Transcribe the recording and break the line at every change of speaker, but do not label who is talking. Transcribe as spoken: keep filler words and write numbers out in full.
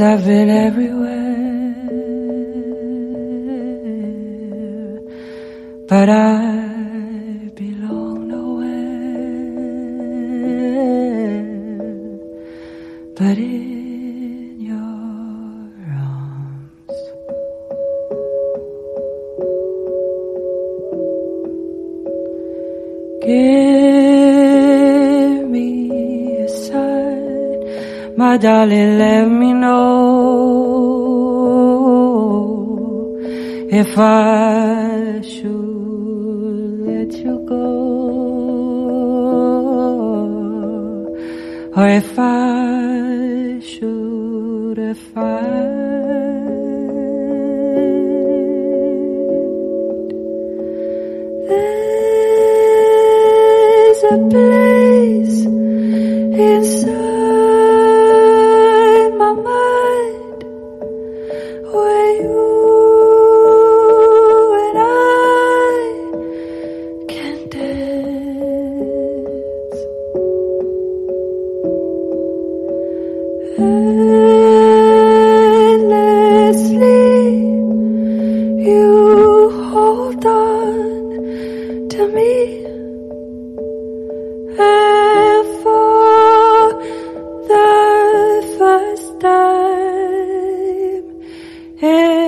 I've been everywhere, but I belong nowhere but in your arms. Give me a sign, my darling, let me know if I should let you go, or if I should find there's a place inside my mind where you and I can dance. Endlessly you hold on to me, and for the first time